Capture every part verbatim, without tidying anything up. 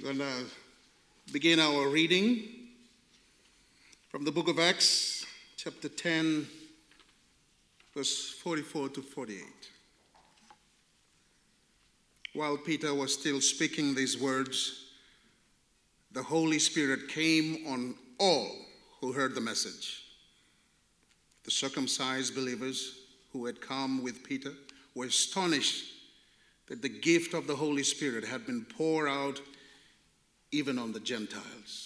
We're going to begin our reading from the book of Acts, chapter ten, verse forty-four to forty-eight. While Peter was still speaking these words, the Holy Spirit came on all who heard the message. The circumcised believers who had come with Peter were astonished that the gift of the Holy Spirit had been poured out even on the Gentiles.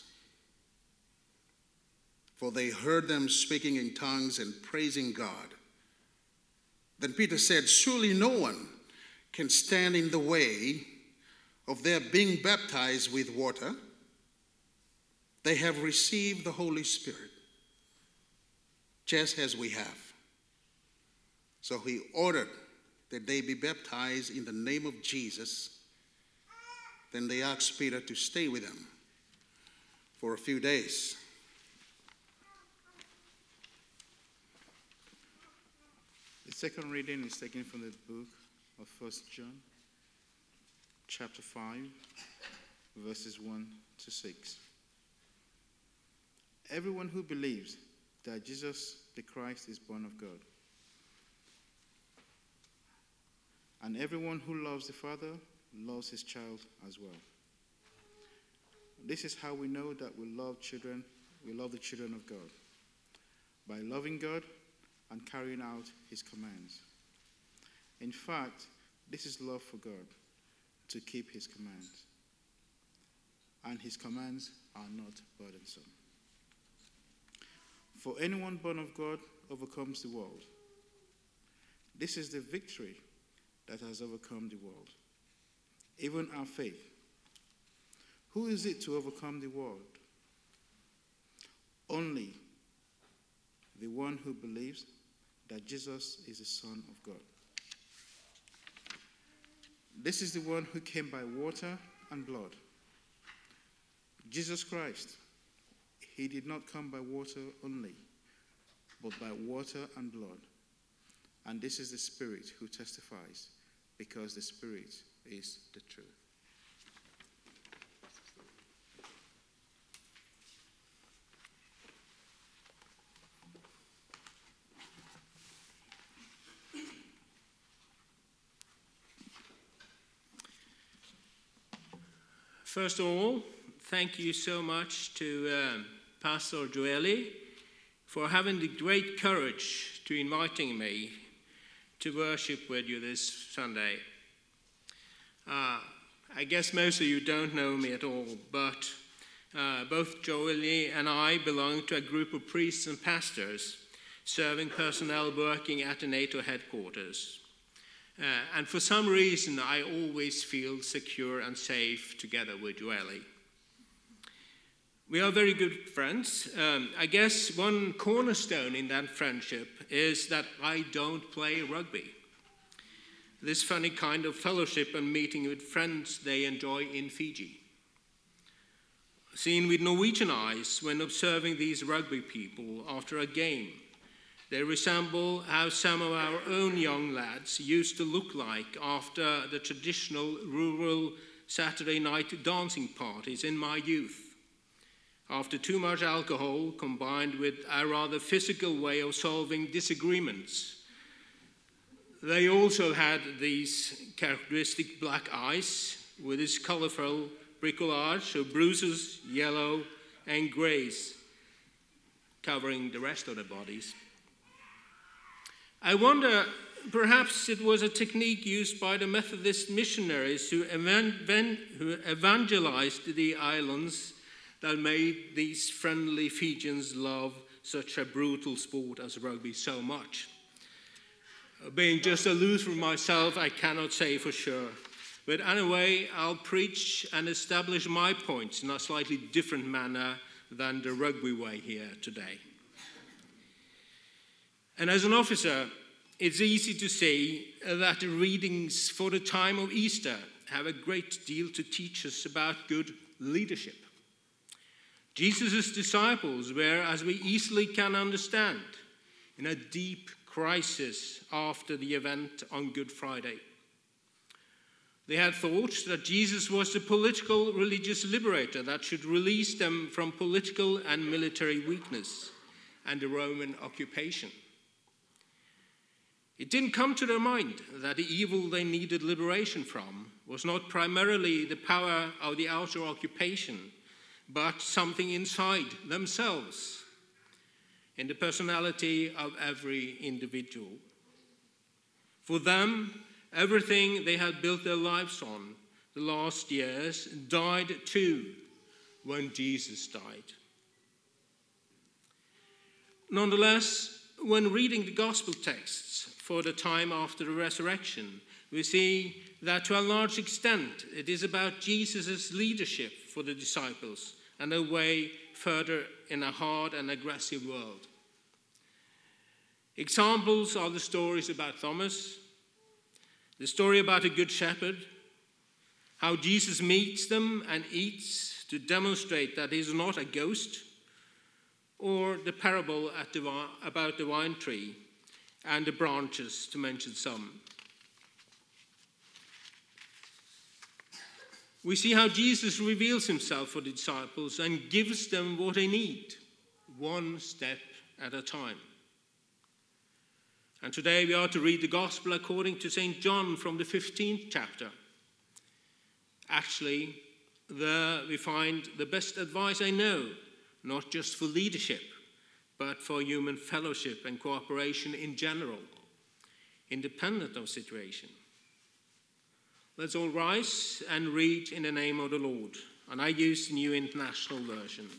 For they heard them speaking in tongues and praising God. Then Peter said, "Surely no one can stand in the way of their being baptized with water. They have received the Holy Spirit, just as we have." So he ordered that they be baptized in the name of Jesus. Then they asked Peter to stay with them for a few days. The second reading is taken from the book of First John, chapter five, verses one to six. Everyone who believes that Jesus the Christ is born of God, and everyone who loves the Father loves his child as well. This is how we know that we love children, we love the children of God, by loving God and carrying out his commands. In fact, this is love for God, to keep his commands. And his commands are not burdensome. For anyone born of God overcomes the world. This is the victory that has overcome the world, even our faith. Who is it to overcome the world? Only the one who believes that Jesus is the Son of God. This is the one who came by water and blood, Jesus Christ. He did not come by water only, but by water and blood. And this is the Spirit who testifies, because the Spirit is the truth. First of all, thank you so much to um, Pastor Joeli for having the great courage to inviting me to worship with you this Sunday. Uh, I guess most of you don't know me at all, but uh, both Joeli and I belong to a group of priests and pastors serving personnel working at the NATO headquarters. Uh, and for some reason, I always feel secure and safe together with Joeli. We are very good friends. Um, I guess one cornerstone in that friendship is that I don't play rugby. This funny kind of fellowship and meeting with friends they enjoy in Fiji. Seen with Norwegian eyes when observing these rugby people after a game, they resemble how some of our own young lads used to look like after the traditional rural Saturday night dancing parties in my youth. After too much alcohol combined with a rather physical way of solving disagreements. They also had these characteristic black eyes with this colorful bricolage of bruises, yellow and grays, covering the rest of their bodies. I wonder, perhaps it was a technique used by the Methodist missionaries who, evan- who evangelized the islands that made these friendly Fijians love such a brutal sport as rugby so much. Being just a Lutheran myself, I cannot say for sure. But anyway, I'll preach and establish my points in a slightly different manner than the rugby way here today. And as an officer, it's easy to see that the readings for the time of Easter have a great deal to teach us about good leadership. Jesus' disciples were, as we easily can understand, in a deep crisis after the event on Good Friday. They had thought that Jesus was the political religious liberator that should release them from political and military weakness and the Roman occupation. It didn't come to their mind that the evil they needed liberation from was not primarily the power of the outer occupation, but something inside themselves, in the personality of every individual. For them, everything they had built their lives on the last years died too when Jesus died. Nonetheless, when reading the gospel texts for the time after the resurrection, we see that to a large extent it is about Jesus' leadership for the disciples and their way further in a hard and aggressive world. Examples are the stories about Thomas, the story about a good shepherd, how Jesus meets them and eats to demonstrate that he is not a ghost, or the parable at the, about the wine tree and the branches, to mention some. We see how Jesus reveals himself for the disciples and gives them what they need, one step at a time. And today we are to read the Gospel according to Saint John from the fifteenth chapter. Actually, there we find the best advice I know, not just for leadership, but for human fellowship and cooperation in general, independent of situation. Let's all rise and read in the name of the Lord. And I use the New International Version.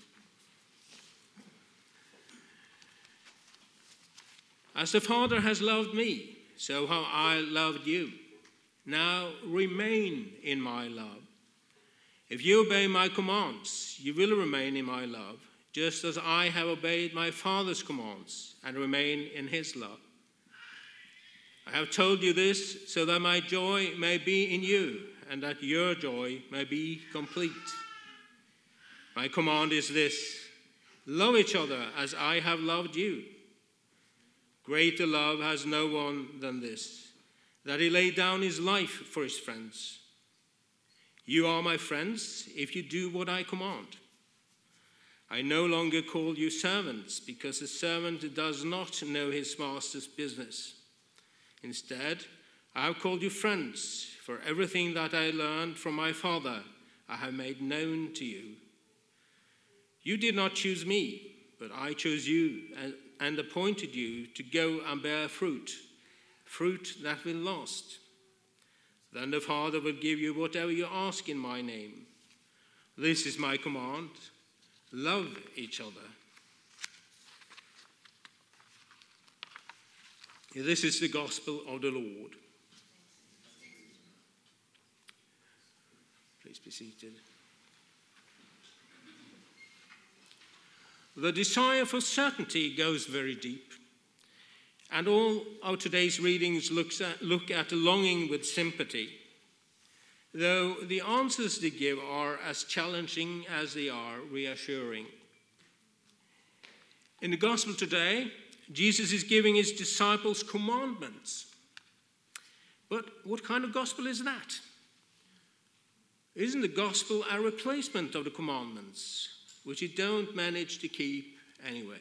As the Father has loved me, so have I loved you. Now remain in my love. If you obey my commands, you will remain in my love, just as I have obeyed my Father's commands and remain in his love. I have told you this so that my joy may be in you and that your joy may be complete. My command is this: love each other as I have loved you. Greater love has no one than this, that he laid down his life for his friends. You are my friends if you do what I command. I no longer call you servants, because a servant does not know his master's business. Instead, I have called you friends, for everything that I learned from my Father I have made known to you. You did not choose me, but I chose you and, and appointed you to go and bear fruit, fruit that will last. Then the Father will give you whatever you ask in my name. This is my command: love each other. This is the gospel of the Lord. Please be seated. The desire for certainty goes very deep, and all of today's readings looks at, look at the longing with sympathy, though the answers they give are as challenging as they are reassuring. In the gospel today, Jesus is giving his disciples commandments. But what kind of gospel is that? Isn't the gospel a replacement of the commandments, which you don't manage to keep anyway?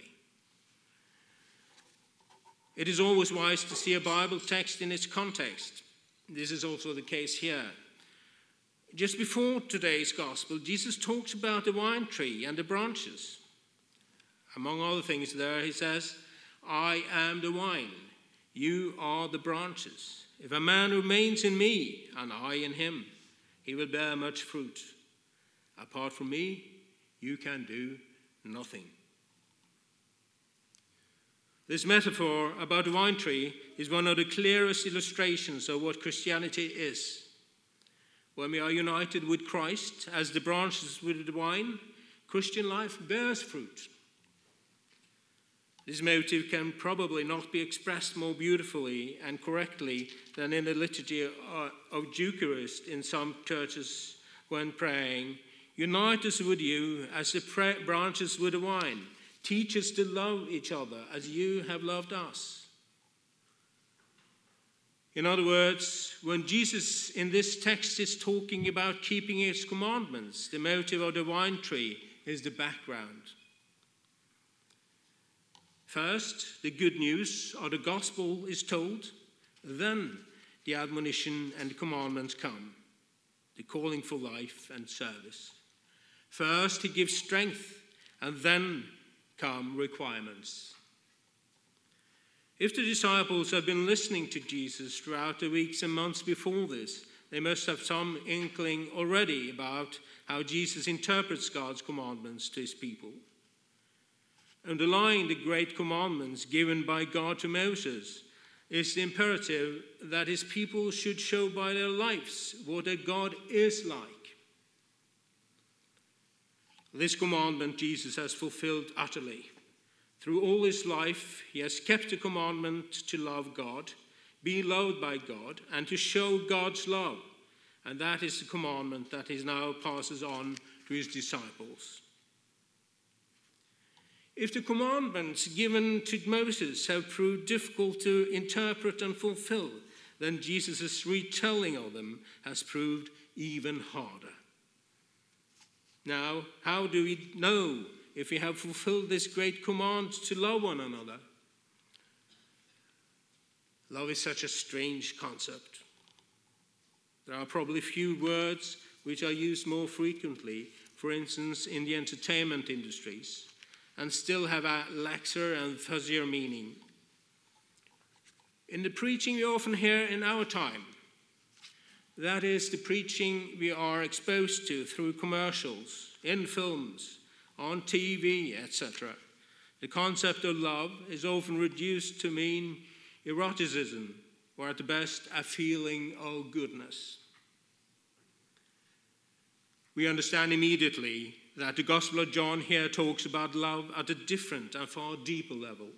It is always wise to see a Bible text in its context. This is also the case here. Just before today's gospel, Jesus talks about the wine tree and the branches. Among other things there, he says, I am the vine, you are the branches. If a man remains in me and I in him, he will bear much fruit. Apart from me, you can do nothing. This metaphor about the wine tree is one of the clearest illustrations of what Christianity is. When we are united with Christ as the branches with the vine, Christian life bears fruit. This motive can probably not be expressed more beautifully and correctly than in the liturgy of Eucharist in some churches when praying, unite us with you as the branches with the vine. Teach us to love each other as you have loved us. In other words, when Jesus in this text is talking about keeping his commandments, the motive of the vine tree is the background. First, the good news or the gospel is told, then the admonition and commandments come, the calling for life and service. First, he gives strength, and then come requirements. If the disciples have been listening to Jesus throughout the weeks and months before this, they must have some inkling already about how Jesus interprets God's commandments to his people. Underlying the great commandments given by God to Moses is the imperative that his people should show by their lives what their God is like. This commandment Jesus has fulfilled utterly. Through all his life, he has kept the commandment to love God, be loved by God, and to show God's love. And that is the commandment that he now passes on to his disciples. If the commandments given to Moses have proved difficult to interpret and fulfill, then Jesus' retelling of them has proved even harder. Now, how do we know if we have fulfilled this great command to love one another? Love is such a strange concept. There are probably few words which are used more frequently, for instance, in the entertainment industries, and still have a laxer and fuzzier meaning. In the preaching we often hear in our time, that is the preaching we are exposed to through commercials, in films, on T V, et cetera. The concept of love is often reduced to mean eroticism, or at the best, a feeling of goodness. We understand immediately that the Gospel of John here talks about love at a different and far deeper level.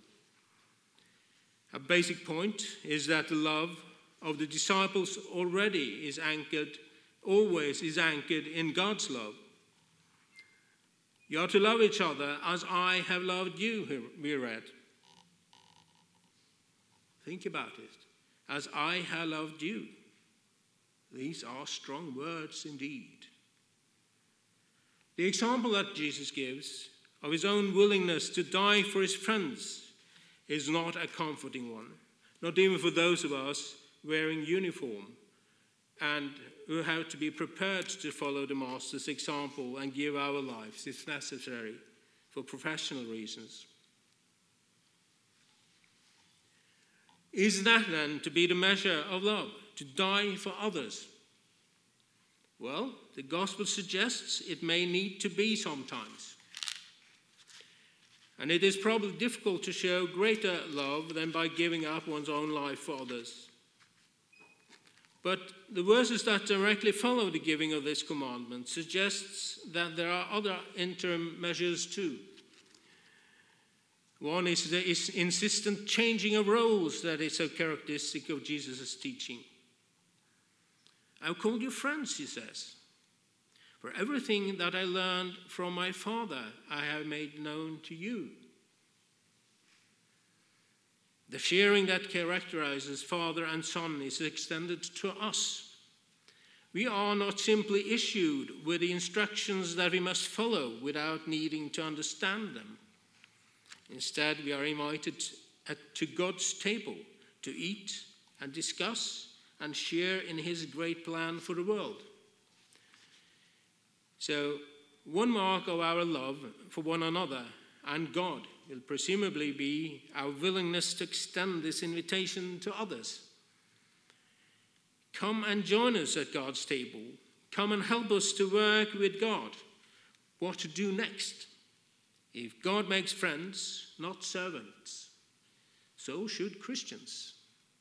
A basic point is that the love of the disciples already is anchored, always is anchored in God's love. You are to love each other as I have loved you, we read. Think about it. As I have loved you. These are strong words indeed. The example that Jesus gives of his own willingness to die for his friends is not a comforting one, not even for those of us wearing uniform and who have to be prepared to follow the Master's example and give our lives, if necessary, for professional reasons. Is that then to be the measure of love, to die for others? Well, the gospel suggests it may need to be sometimes. And it is probably difficult to show greater love than by giving up one's own life for others. But the verses that directly follow the giving of this commandment suggests that there are other interim measures too. One is the insistent changing of roles that is so characteristic of Jesus' teaching. I've called you friends, he says. For everything that I learned from my Father, I have made known to you. The sharing that characterizes Father and Son is extended to us. We are not simply issued with the instructions that we must follow without needing to understand them. Instead, we are invited at, to God's table to eat and discuss and share in his great plan for the world. So, one mark of our love for one another and God will presumably be our willingness to extend this invitation to others. Come and join us at God's table. Come and help us to work with God. What to do next? If God makes friends, not servants, so should Christians.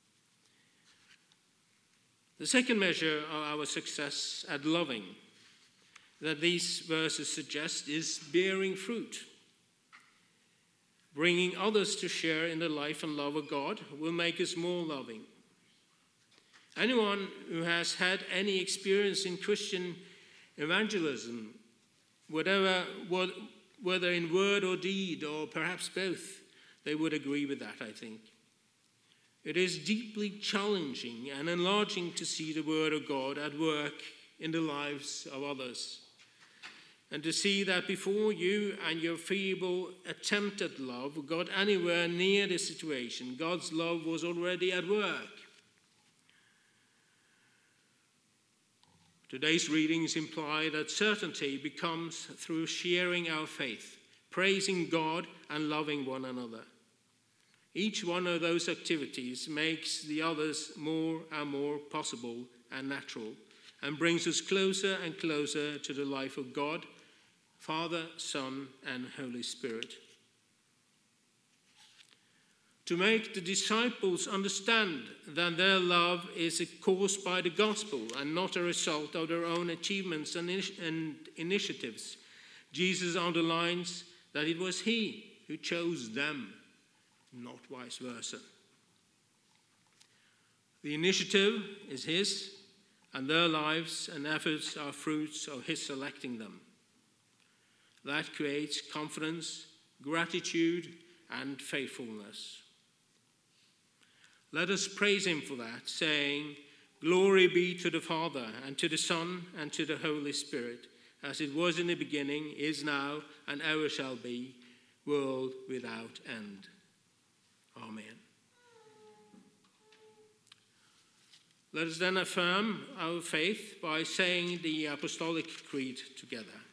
The second measure of our success at loving that these verses suggest is bearing fruit. Bringing others to share in the life and love of God will make us more loving. Anyone who has had any experience in Christian evangelism, whatever, whether in word or deed, or perhaps both, they would agree with that, I think. It is deeply challenging and enlarging to see the Word of God at work in the lives of others, and to see that before you and your feeble attempt at love got anywhere near the situation, God's love was already at work. Today's readings imply that certainty becomes through sharing our faith, praising God and loving one another. Each one of those activities makes the others more and more possible and natural, and brings us closer and closer to the life of God, Father, Son, and Holy Spirit. To make the disciples understand that their love is caused by the gospel and not a result of their own achievements and initiatives, Jesus underlines that it was he who chose them, not vice versa. The initiative is his, and their lives and efforts are fruits of his selecting them. That creates confidence, gratitude, and faithfulness. Let us praise him for that, saying, "Glory be to the Father, and to the Son, and to the Holy Spirit, as it was in the beginning, is now, and ever shall be, world without end. Amen." Let us then affirm our faith by saying the Apostolic Creed together.